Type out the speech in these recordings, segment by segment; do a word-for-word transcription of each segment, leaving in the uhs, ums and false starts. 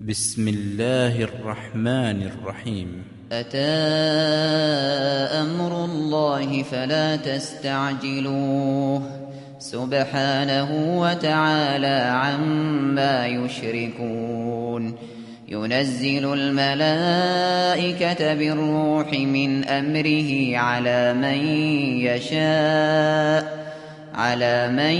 بسم الله الرحمن الرحيم. أتى أمر الله فلا تستعجلوه سبحانه وتعالى عما يشركون. ينزل الملائكة بالروح من أمره على من يشاء على من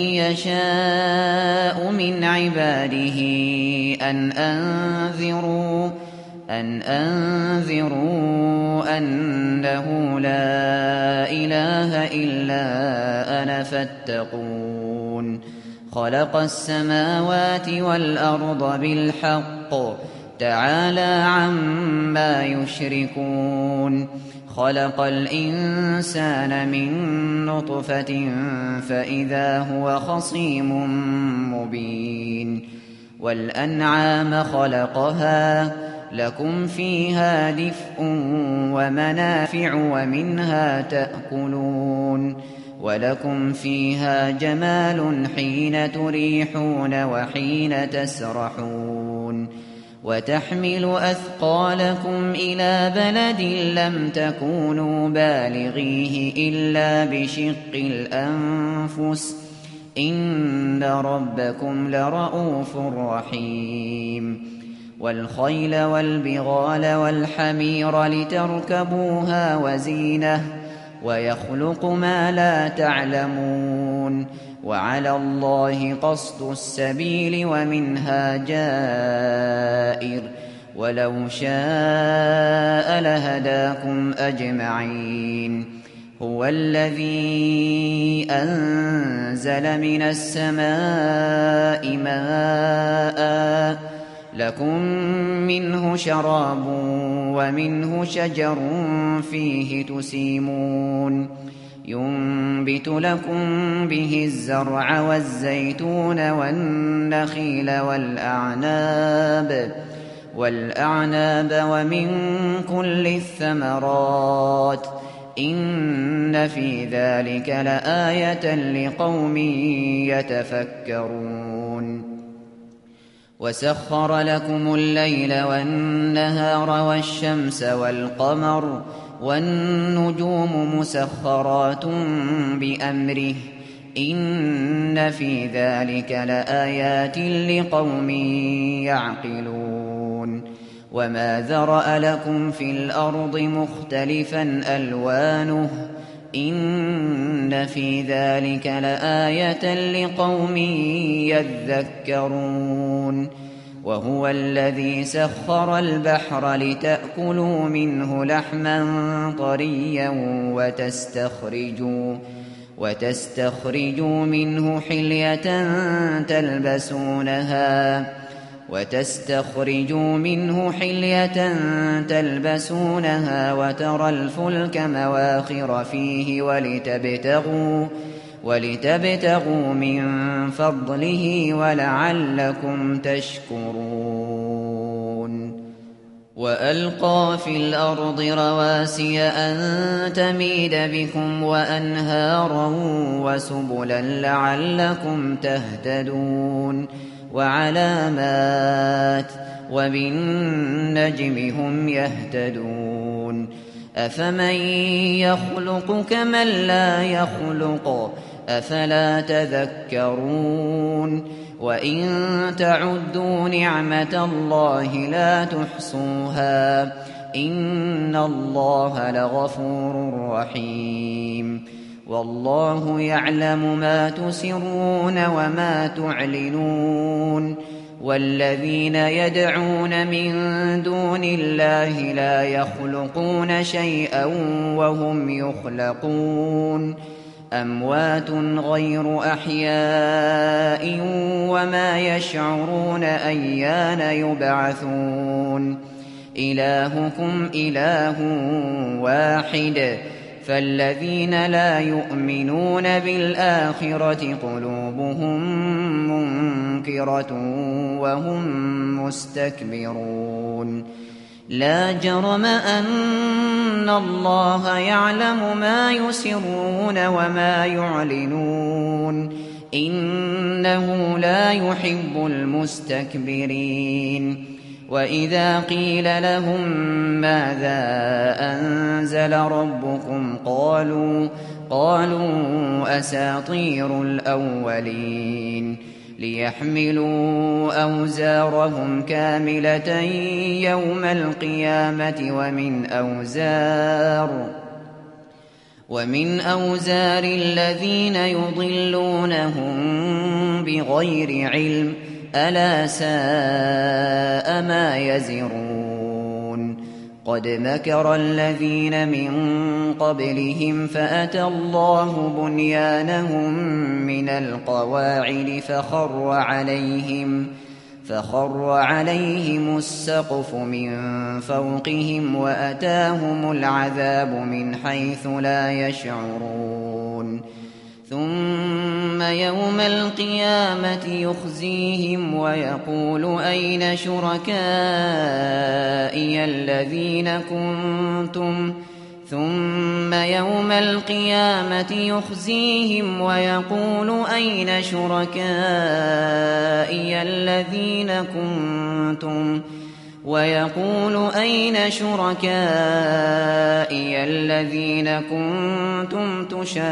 يشاء من عباده أن أنذروا أن أنذروا أنه لا إله إلا أنا فاتقون. خلق السماوات والأرض بالحق تعالى عما يشركون. خلق الإنسان من نطفة فإذا هو خصيم مبين. والأنعام خلقها لكم فيها دفء ومنافع ومنها تأكلون. ولكم فيها جمال حين تريحون وحين تسرحون. وتحمل أثقالكم إلى بلد لم تكونوا بالغيه إلا بشق الأنفس إن ربكم لرءوف رحيم. والخيل والبغال والحمير لتركبوها وزينة ويخلق ما لا تعلمون. وعلى الله قصد السبيل ومنها جائر ولو شاء لهداكم أجمعين. هو الذي أنزل من السماء ماء لكم منه شراب ومنه شجر فيه تسيمون. ينبت لكم به الزرع والزيتون والنخيل والأعناب والأعناب ومن كل الثمرات إن في ذلك لآية لقوم يتفكرون. وسخر لكم الليل والنهار والشمس والقمر والنجوم مسخرات بأمره إن في ذلك لآيات لقوم يعقلون. وما ذرأ لكم في الأرض مختلفا ألوانه إن في ذلك لآية لقوم يذكرون. وهو الذي سخر البحر لتأكلوا منه لحما طريا وتستخرجوا وتستخرجوا منه حلية تلبسونها وتستخرجوا منه حلية تلبسونها وترى الفلك مواخر فيه ولتبتغوا ولتبتغوا من فضله ولعلكم تشكرون. وألقى في الأرض رواسي أن تميد بكم وأنهارا وسبلا لعلكم تهتدون. وعلامات وبالنجم هم يهتدون. أفمن يخلق كمن لا يخلق أفلا تذكرون. وإن تعدوا نعمة الله لا تحصوها إن الله لغفور رحيم. والله يعلم ما تسرون وما تعلنون. والذين يدعون من دون الله لا يخلقون شيئا وهم يخلقون. أموات غير أحياء وما يشعرون أيان يبعثون. إلهكم إله واحد فالذين لا يؤمنون بالآخرة قلوبهم منكرة وهم مستكبرون. لا جرم أن الله يعلم ما يسرون وما يعلنون إنه لا يحب المستكبرين وإذا قيل لهم ماذا أنزل ربكم قالوا قالوا أساطير الأولين ليحملوا أوزارهم كاملة يوم القيامة ومن أوزار ومن أوزار الذين يضلونهم بغير علم ألا ساء ما يزرون قد مكر الذين من قبلهم فأتى الله بنيانهم من القواعد فخر عليهم فخر عليهم السقف من فوقهم وأتاهم العذاب من حيث لا يشعرون ثم يوم القيامة يخزيهم ويقول أين شركائي الذين كنتم ثم يوم القيامة يخزيهم ويقول أين شركائي الذين كنتم ويقول أين شركائي الذين كنتم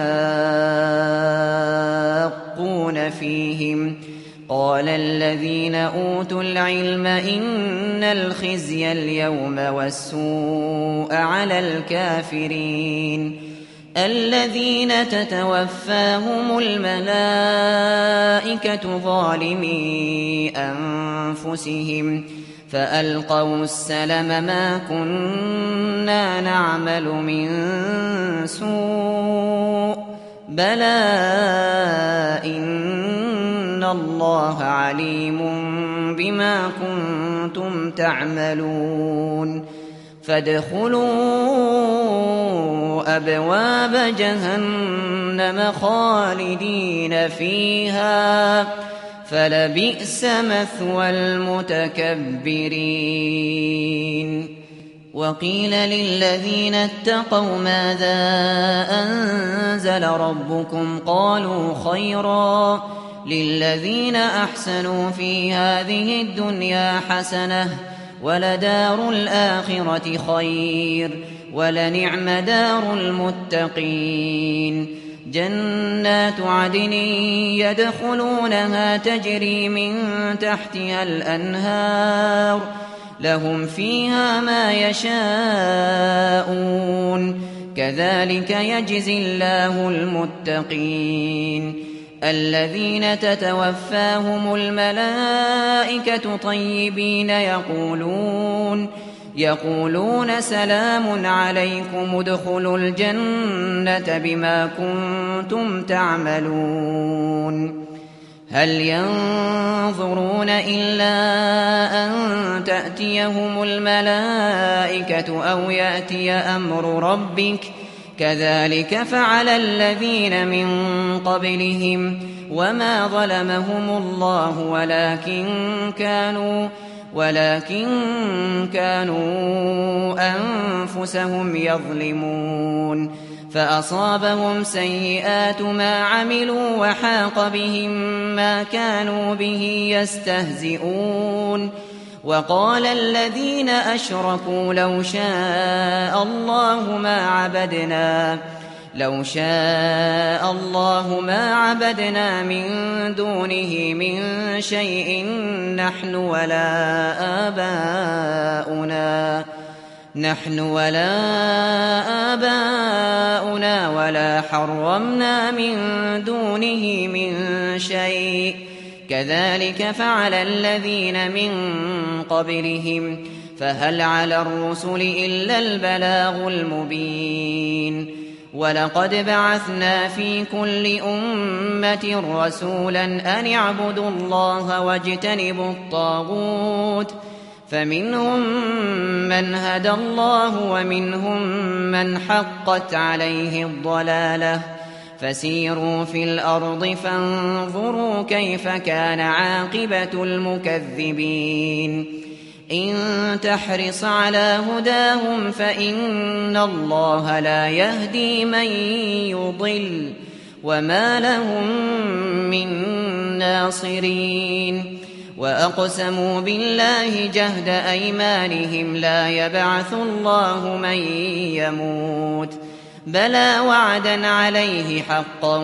تشاقون فيهم قال الذين أوتوا العلم إن الخزي اليوم والسوء على الكافرين الذين تتوفاهم الملائكة ظالمي أنفسهم فألقوا السلم ما كنا نعمل من سوء بلى إن الله عليم بما كنتم تعملون فادخلوا أبواب جهنم خالدين فيها فلبئس مثوى المتكبرين وقيل للذين اتقوا ماذا أنزل ربكم قالوا خيرا للذين أحسنوا في هذه الدنيا حسنة ولدار الآخرة خير ولنعم دار المتقين جنات عدن يدخلونها تجري من تحتها الأنهار لهم فيها ما يشاءون كذلك يجزي الله المتقين الذين تتوفاهم الملائكة طيبين يقولون يقولون سلام عليكم ادخلوا الجنة بما كنتم تعملون هل ينظرون إلا أن تأتيهم الملائكة أو يأتي أمر ربك كذلك فعل الذين من قبلهم وما ظلمهم الله ولكن كانوا ولكن كانوا أنفسهم يظلمون فأصابهم سيئات ما عملوا وحاق بهم ما كانوا به يستهزئون وقال الذين أشركوا لو شاء الله ما عبدنا لو شاء الله ما عبدنا من دونه من شيء نحن ولا آباؤنا نحن ولا آباؤنا ولا حرمنا من دونه من شيء كذلك فعل الذين من قبلهم فهل على الرسل إلا البلاغ المبين ولقد بعثنا في كل أمة رسولا أن اعبدوا الله واجتنبوا الطاغوت فمنهم من هدى الله ومنهم من حقت عليه الضلالة فسيروا في الأرض فانظروا كيف كان عاقبة المكذبين إن تحرص على هداهم فإن الله لا يهدي من يضل وما لهم من ناصرين وأقسموا بالله جهد أيمانهم لا يبعث الله من يموت بلى وعدا عليه حقا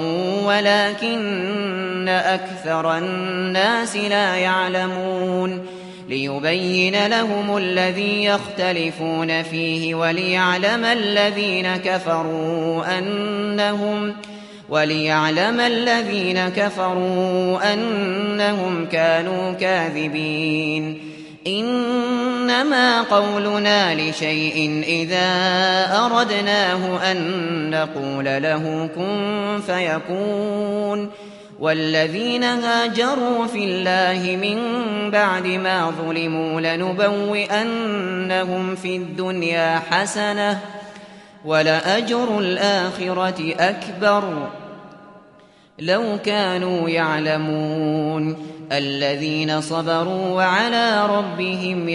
ولكن أكثر الناس لا يعلمون ليبين لهم الذي يختلفون فيه وليعلم الذين كفروا أنهم وليعلم الذين كفروا أنهم كانوا كاذبين إنما قولنا لشيء إذا أردناه أن نقول له كن فيكون والذين هاجروا في الله من بعد ما ظلموا لنبوئنهم في الدنيا حسنة ولأجر الآخرة أكبر لو كانوا يعلمون الذين صبروا وعلى ربهم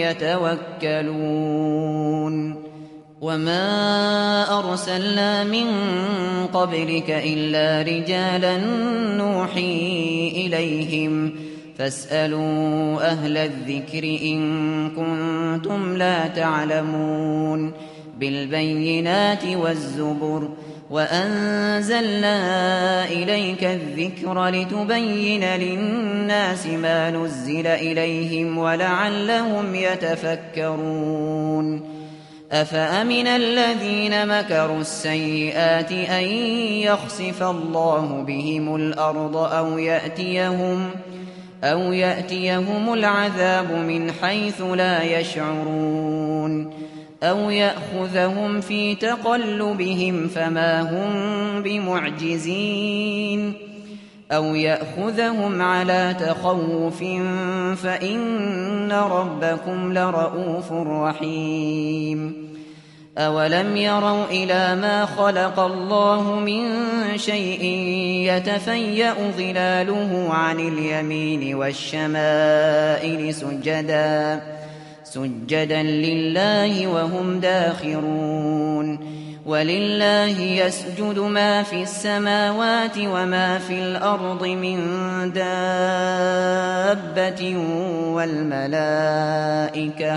يتوكلون وما أرسلنا من قبلك إلا رجالا نوحي إليهم فاسألوا أهل الذكر إن كنتم لا تعلمون بالبينات والزبر وأنزلنا إليك الذكر لتبين للناس ما نزل إليهم ولعلهم يتفكرون أفأمن الذين مكروا السيئات أن يخسف الله بهم الأرض أو يأتيهم أو يأتيهم العذاب من حيث لا يشعرون أو يأخذهم في تقلبهم فما هم بمعجزين أو يأخذهم على تخوف فإن ربكم لرؤوف رحيم أولم يروا إلى ما خلق الله من شيء يتفيأ ظلاله عن اليمين والشمائل سجدا سجدا لله وهم داخرون ولله يسجد ما في السماوات وما في الأرض من دابة والملائكة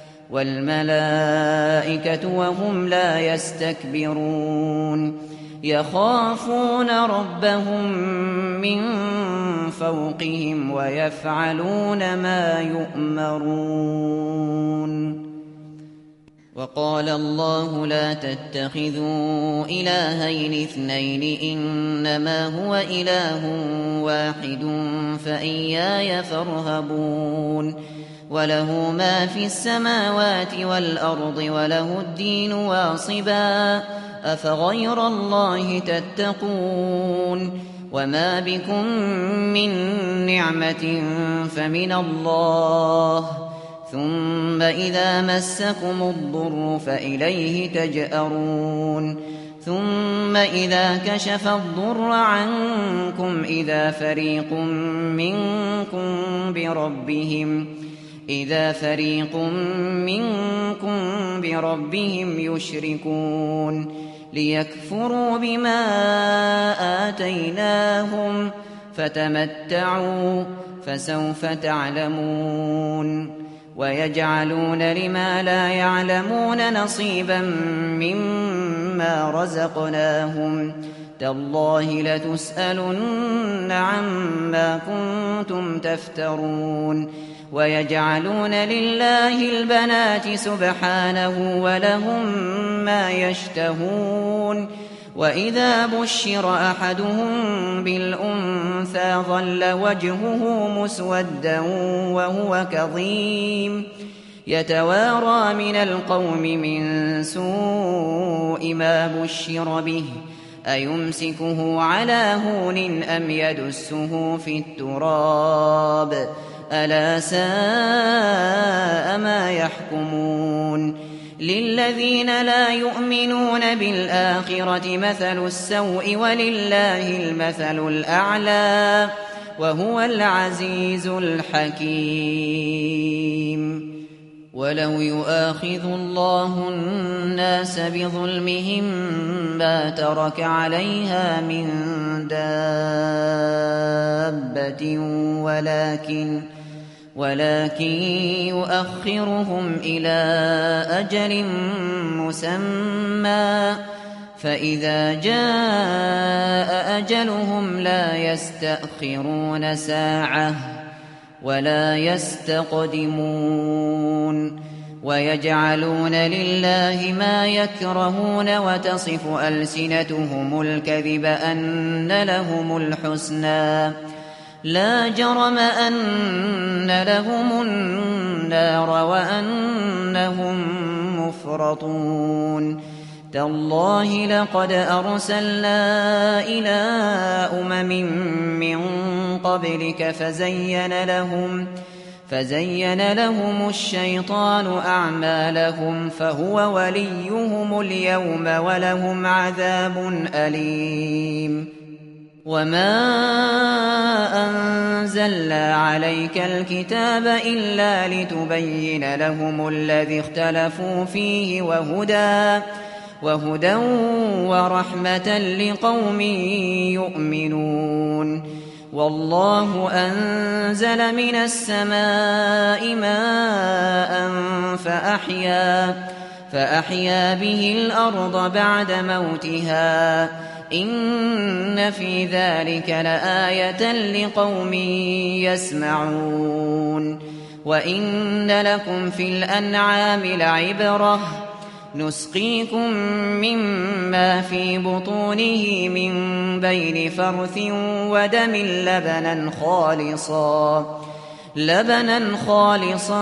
والملائكة وهم لا يستكبرون يخافون ربهم من فوقهم ويفعلون ما يؤمرون وقال الله لا تتخذوا إلهين اثنين إنما هو إله واحد فإياي فارهبون وله ما في السماوات والأرض وله الدين واصبا أفغير الله تتقون وما بكم من نعمة فمن الله ثم إذا مسكم الضر فإليه تجأرون ثم إذا كشف الضر عنكم إذا فريق منكم بربهم إذا فريق منكم بربهم يشركون ليكفروا بما آتيناهم فتمتعوا فسوف تعلمون ويجعلون لما لا يعلمون نصيبا مما رزقناهم تالله لتسألن عما كنتم تفترون ويجعلون لله البنات سبحانه ولهم ما يشتهون وإذا بشر أحدهم بالأنثى ظل وجهه مسودا وهو كظيم يتوارى من القوم من سوء ما بشر به أيمسكه على هون أم يدسه في التراب ألا ساء ما يحكمون للذين لا يؤمنون بالآخرة مثل السوء ولله المثل الأعلى وهو العزيز الحكيم ولو يؤاخذ الله الناس بظلمهم ما ترك عليها من دابة ولكن ولكن يؤخرهم إلى أجل مسمى فإذا جاء أجلهم لا يستأخرون ساعة ولا يستقدمون ويجعلون لله ما يكرهون وتصف ألسنتهم الكذب أن لهم الحسنى لا جرم أن لهم النار وأنهم مفرطون تالله لقد أرسلنا إلى أمم من قبلك فزين لهم فزين لهم الشيطان أعمالهم فهو وليهم اليوم ولهم عذاب أليم وما أنزلنا عليك الكتاب إلا لتبين لهم الذي اختلفوا فيه وهدى وهدى ورحمة لقوم يؤمنون والله أنزل من السماء ماء فأحيا فأحيا به الأرض بعد موتها إن في ذلك لآية لقوم يسمعون وإن لكم في الأنعام لعبرة نسقيكم مما في بطونه من بين فرث ودم لبنا خالصا لبنا خالصا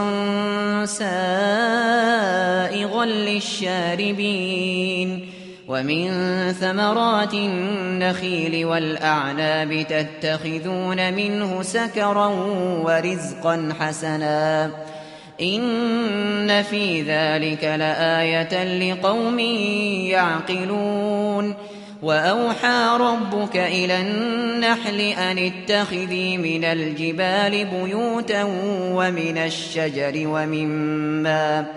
سائغا للشاربين ومن ثمرات النخيل والأعناب تتخذون منه سكرا ورزقا حسنا إن في ذلك لآية لقوم يعقلون وأوحى ربك إلى النحل أن اتخذي من الجبال بيوتا ومن الشجر ومما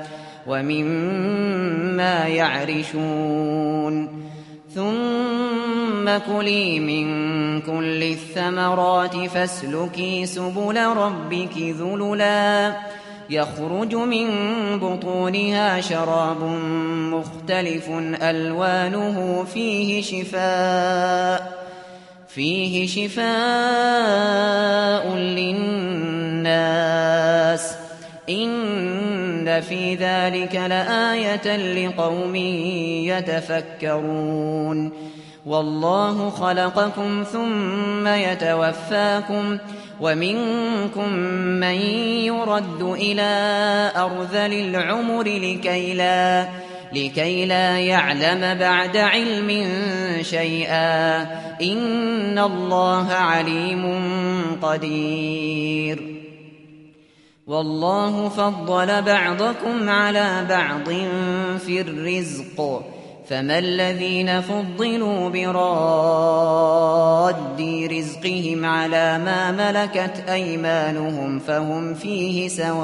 ومما يعرشون ثم كلي من كل الثمرات فاسلكي سبل ربك ذللا يخرج من بطونها شراب مختلف ألوانه فيه شفاء فيه شفاء للناس إن في ذلك لآية لقوم يتفكرون والله خلقكم ثم يتوفاكم ومنكم من يرد إلى أرذل العمر لكي لا, لكي لا يعلم بعد علم شيئا إن الله عليم قدير والله فضل بعضكم على بعض في الرزق فما الذين فضلوا براد رزقهم على ما ملكت أيمانهم فهم فيه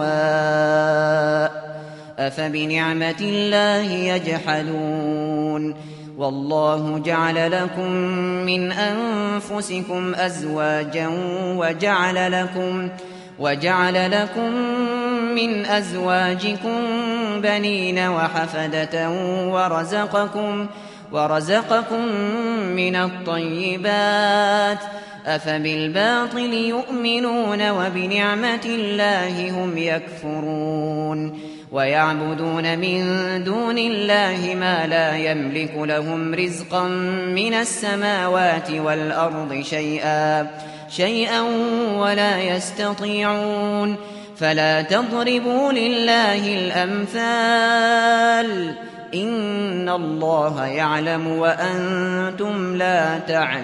سواء أفبنعمة الله يجحدون والله جعل لكم من أنفسكم أزواجا وجعل لكم وجعل لكم من أزواجكم بنين وحفدة ورزقكم ورزقكم من الطيبات أفبالباطل يؤمنون وبنعمة الله هم يكفرون ويعبدون من دون الله ما لا يملك لهم رزقا من السماوات والأرض شيئا شيئا ولا يستطيعون فلا تضربوا لله الأمثال إن الله يعلم وأنتم لا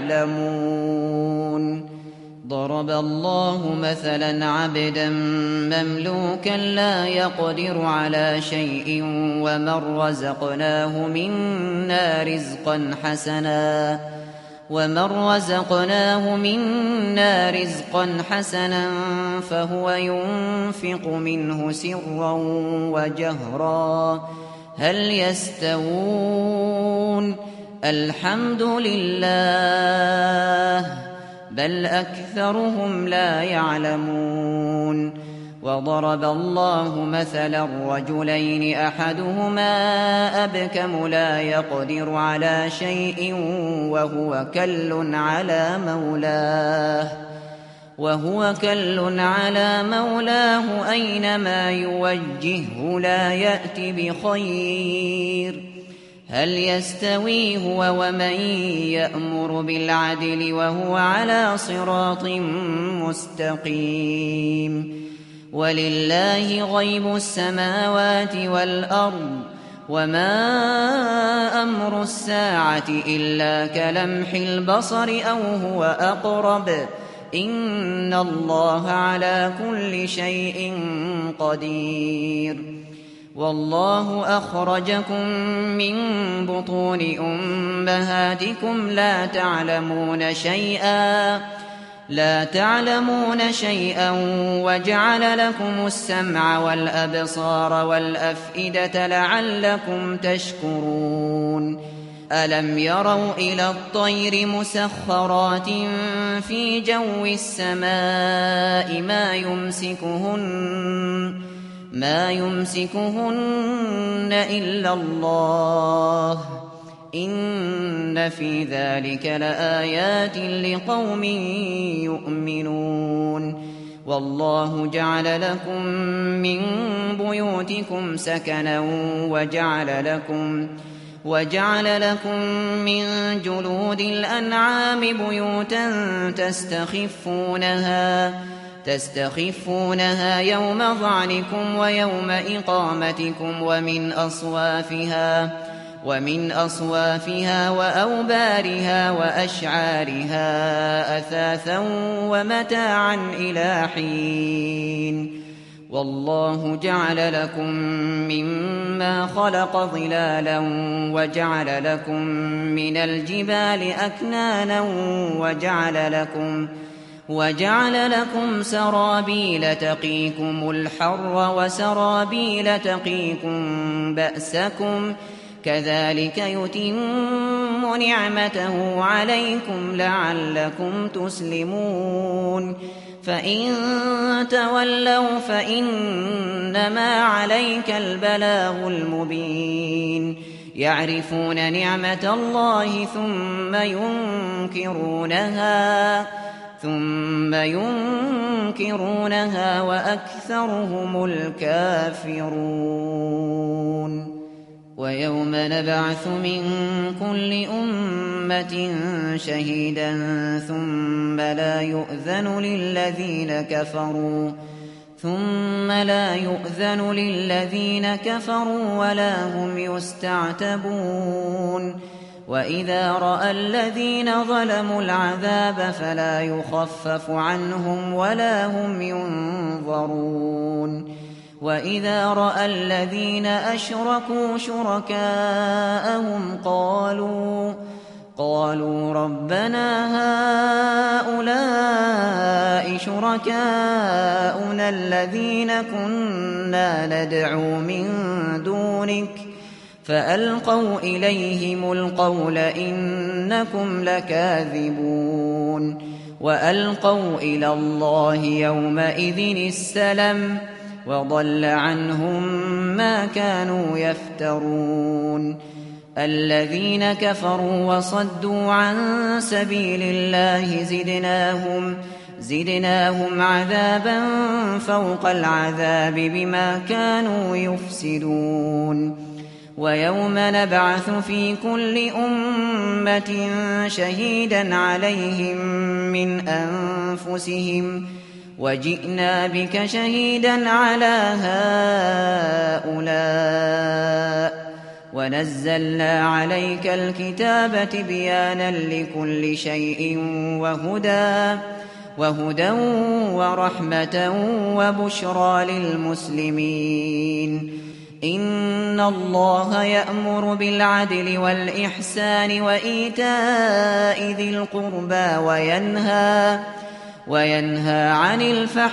تعلمون ضرب الله مثلا عبدا مملوكا لا يقدر على شيء ومن رزقناه منا رزقا حسنا ومن رزقناه منا رزقا حسنا فهو ينفق منه سرا وجهرا هل يستوون الحمد لله بل أكثرهم لا يعلمون وضرب الله مثلا رجلين أحدهما أبكم لا يقدر على شيء وهو كل على مولاه وهو كل على مولاه أينما يوجهه لا يأت بخير هل يستوي هو ومن يأمر بالعدل وهو على صراط مستقيم ولله غيب السماوات والأرض وما أمر الساعة إلا كلمح البصر أو هو أقرب إن الله على كل شيء قدير والله أخرجكم من بطون أمهاتكم لا تعلمون شيئا لا تعلمون شيئا وجعل لكم السمع والأبصار والأفئدة لعلكم تشكرون ألم يروا إلى الطير مسخرات في جو السماء ما يمسكهن ما يمسكهن إلا الله إن في ذلك لآيات لقوم يؤمنون والله جعل لكم من بيوتكم سكنا وجعل لكم وجعل لكم من جلود الأنعام بيوتا تستخفونها تستخفونها يوم ظعنكم ويوم إقامتكم ومن أصوافها ومن أصوافها وأوبارها وأشعارها أثاثا ومتاعا إلى حين والله جعل لكم مما خلق ظلالا وجعل لكم من الجبال أكنانا وجعل لكم وجعل لكم سرابيل تقيكم الحر وسرابيل تقيكم بأسكم كذلك يتم نعمته عليكم لعلكم تسلمون فإن تولوا فإنما عليك البلاغ المبين يعرفون نعمة الله ثم ينكرونها ثم ينكرونها وأكثرهم الكافرون ويوم نبعث من كل أمة شهيدا ثم لا يؤذن للذين كفروا ثم لا يؤذن للذين كفروا ولا هم يستعتبون وإذا رأى الذين ظلموا العذاب فلا يخفف عنهم ولا هم ينظرون وإذا رأى الذين أشركوا شركاءهم قالوا قالوا ربنا هؤلاء شركاؤنا الذين كنا ندعو من دونك فألقوا إليهم القول إنكم لكاذبون وألقوا إلى الله يومئذ السلم وضل عنهم ما كانوا يفترون الذين كفروا وصدوا عن سبيل الله زدناهم زدناهم عذابا فوق العذاب بما كانوا يفسدون ويوم نبعث في كل أمة شهيدا عليهم من أنفسهم وجئنا بك شهيدا على هؤلاء ونزلنا عليك الكتاب تبيانا لكل شيء وهدى وهدى ورحمة وبشرى للمسلمين إن الله يأمر بالعدل والإحسان وإيتاء ذي القربى وينهى وينهى عن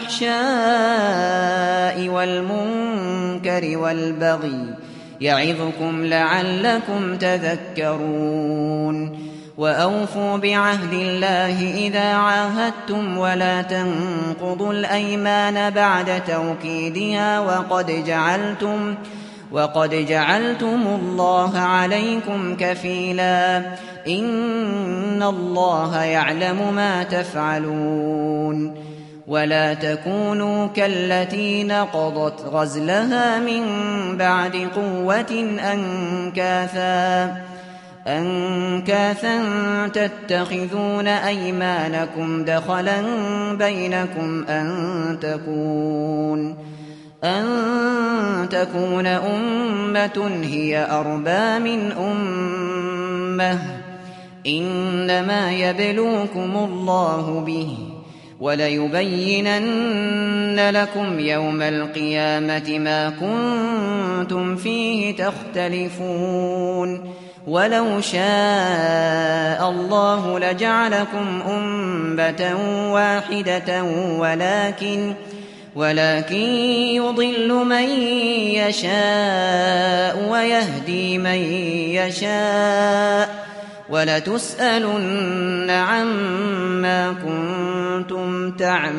الفحشاء والمنكر والبغي يعظكم لعلكم تذكرون وأوفوا بعهد الله إذا عاهدتم ولا تنقضوا الأيمان بعد توكيدها وقد جعلتم وقد جعلتم الله عليكم كفيلا إن الله يعلم ما تفعلون ولا تكونوا كالتي نقضت غزلها من بعد قوة أنكاثا أنكاثا تتخذون أيمانكم دخلا بينكم أن تكون أن تكون أمة هي أربى من أمة إنما يبلوكم الله به وليبينن لكم يوم القيامة ما كنتم فيه تختلفون ولو شاء الله لجعلكم أمة واحدة ولكن ولكن يضل من يشاء ويهدي من يشاء ولتسألن عما كنتم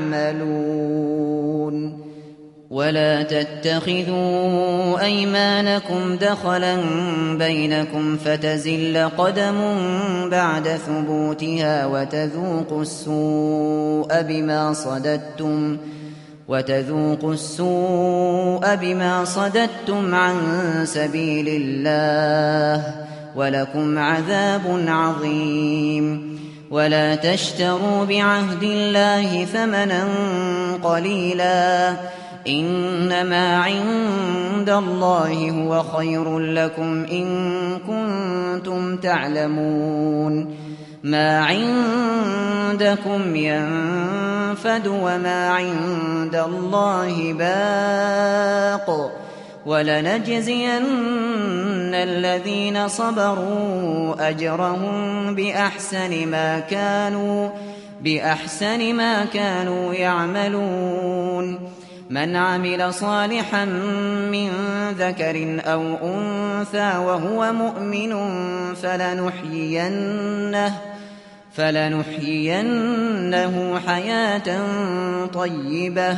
تعملون ولا تتخذوا أيمانكم دخلا بينكم فتزل قدم بعد ثبوتها وتذوقوا السوء بما صددتم وتذوقوا السوء بما صددتم عن سبيل الله ولكم عذاب عظيم ولا تشتروا بعهد الله ثمنا قليلا إنما عند الله هو خير لكم إن كنتم تعلمون ما عندكم ينفد وما عند الله باق ولنجزين الذين صبروا أجرهم بأحسن ما كانوا بأحسن ما كانوا يعملون من عمل صالحا من ذكر أو أنثى وهو مؤمن فلنحيينه فلنحيينه حياة طيبة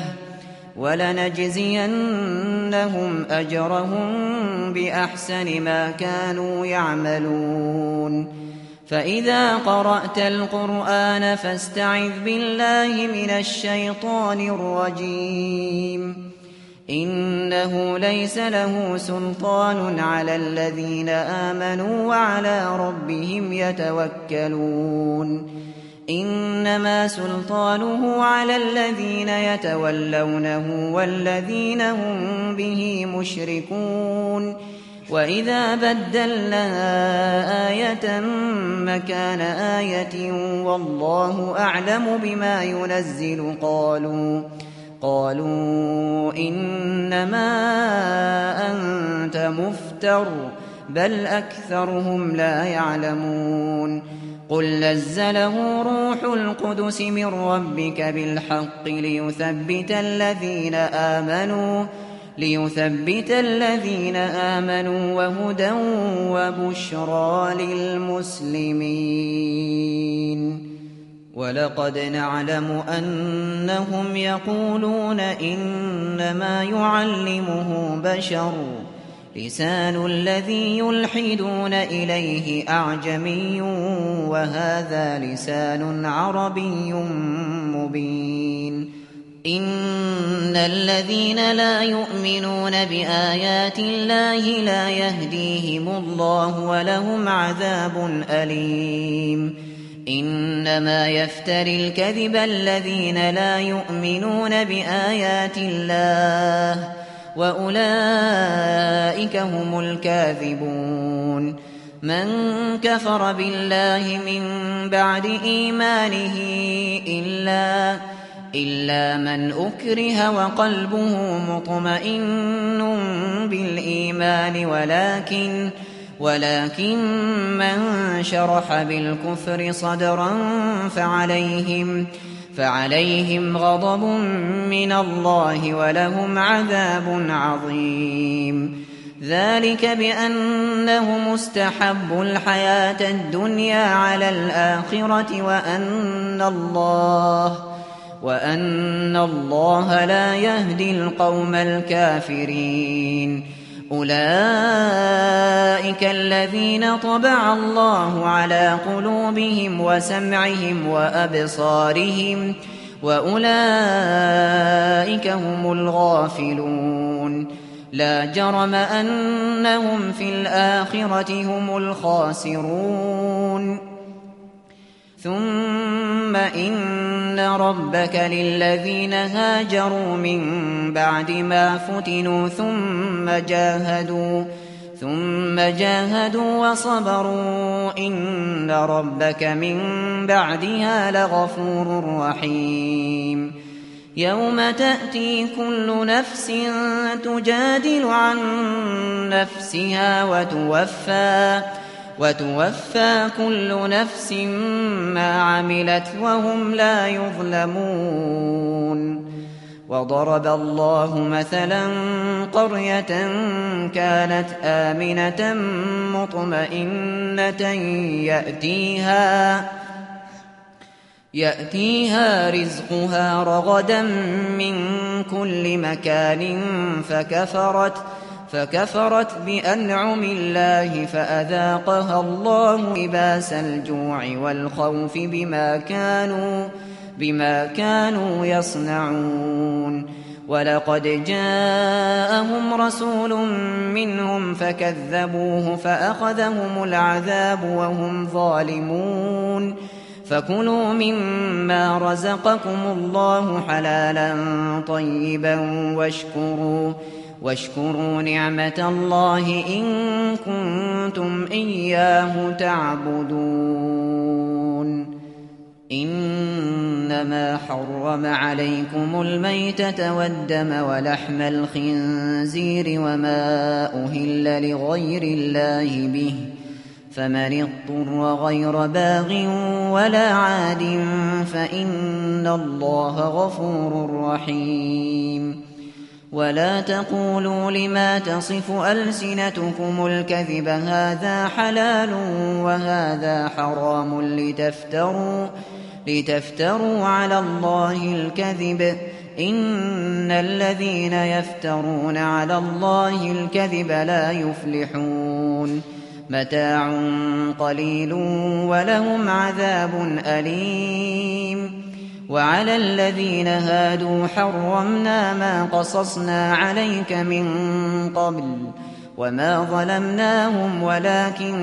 ولنجزينهم أجرهم بأحسن ما كانوا يعملون فإذا قرأت القرآن فاستعذ بالله من الشيطان الرجيم إنه ليس له سلطان على الذين آمنوا وعلى ربهم يتوكلون إنما سلطانه على الذين يتولونه والذين هم به مشركون وإذا بدلنا آية مكان آية والله أعلم بما ينزل قالوا قالوا إنما أنت مفتر بل أكثرهم لا يعلمون قل نزله روح القدس من ربك بالحق ليثبت الذين آمنوا ليثبت الذين آمنوا وهدى وبشرى للمسلمين ولقد نعلم أنهم يقولون إنما يعلمه بشر لسان الذي يلحدون إليه أعجمي وهذا لسان عربي مبين إن الذين لا يؤمنون بآيات الله لا يهديهم الله ولهم عذاب أليم إنما يفتري الكذب الذين لا يؤمنون بآيات الله وأولئك هم الكاذبون من كفر بالله من بعد إيمانه إلا إلا من أكره وقلبه مطمئن بالإيمان ولكن ولكن من شرح بالكفر صدرا فعليهم فعليهم غضب من الله ولهم عذاب عظيم ذلك بأنهم استحبوا الحياة الدنيا على الآخرة وأن الله وأن الله لا يهدي القوم الكافرين. أولئك الذين طبع الله على قلوبهم وسمعهم وأبصارهم وأولئك هم الغافلون. لا جرم أنهم في الآخرة هم الخاسرون. ثم إن ربك للذين هاجروا من بعد ما فتنوا ثم جاهدوا ثم جاهدوا وصبروا إن ربك من بعدها لغفور رحيم. يوم تأتي كل نفس تجادل عن نفسها وتوفى وتوفى كل نفس ما عملت وهم لا يظلمون. وضرب الله مثلا قرية كانت آمنة مطمئنة يأتيها يأتيها رزقها رغدا من كل مكان فكفرت فكفرت بأنعم الله فأذاقها الله لباس الجوع والخوف بما كانوا بما كانوا يصنعون. ولقد جاءهم رسول منهم فكذبوه فأخذهم العذاب وهم ظالمون. فكلوا مما رزقكم الله حلالا طيبا واشكروا واشكروا نعمة الله إن كنتم إياه تعبدون. إنما حرم عليكم الميتة والدم ولحم الخنزير وما أهل لغير الله به فمن اضطر غير باغ ولا عاد فإن الله غفور رحيم. ولا تقولوا لما تصف ألسنتكم الكذب هذا حلال وهذا حرام لتفتروا لتفتروا على الله الكذب إن الذين يفترون على الله الكذب لا يفلحون. متاع قليل ولهم عذاب أليم. وعلى الذين هادوا حرمنا ما قصصنا عليك من قبل وما ظلمناهم ولكن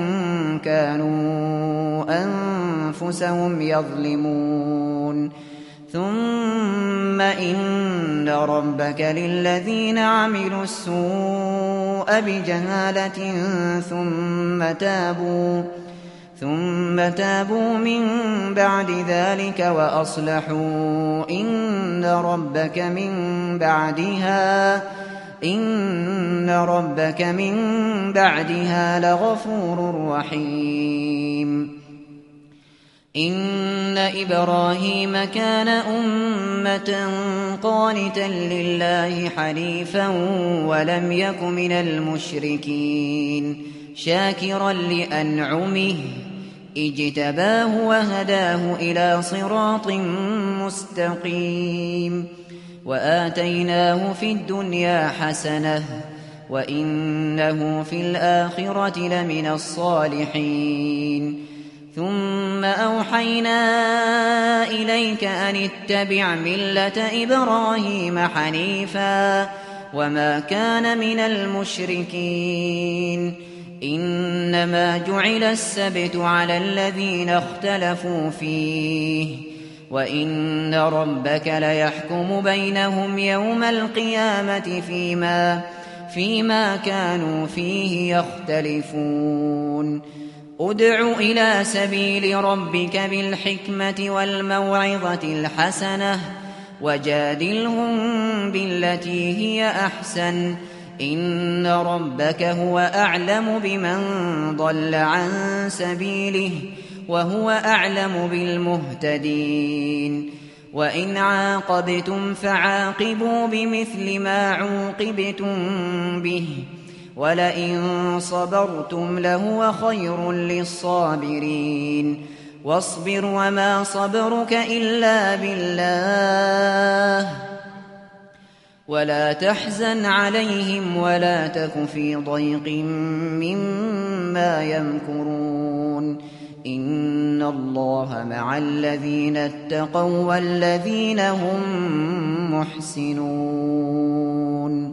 كانوا أنفسهم يظلمون. ثم إن ربك للذين عملوا السوء بجهالة ثم تابوا ثم تابوا من بعد ذلك وأصلحوا إن ربك من بعدها إن ربك من بعدها لغفور رحيم. إن إبراهيم كان أمة قانتا لله حنيفا ولم يك من المشركين شاكرا لأنعمه اجتباه وهداه إلى صراط مستقيم. وآتيناه في الدنيا حسنة وإنه في الآخرة لمن الصالحين. ثم أوحينا إليك أن اتبع ملة إبراهيم حنيفا وما كان من المشركين. إنما جعل السبت على الذين اختلفوا فيه وإن ربك ليحكم بينهم يوم القيامة فيما, فيما كانوا فيه يختلفون. ادع إلى سبيل ربك بالحكمة والموعظة الحسنة وجادلهم بالتي هي أحسن إن ربك هو أعلم بمن ضل عن سبيله وهو أعلم بالمهتدين. وإن عاقبتم فعاقبوا بمثل ما عوقبتم به ولئن صبرتم لهو خير للصابرين واصبر وما صبرك إلا بالله ولا تحزن عليهم ولا تك في ضيق مما يمكرون إن الله مع الذين اتقوا والذين هم محسنون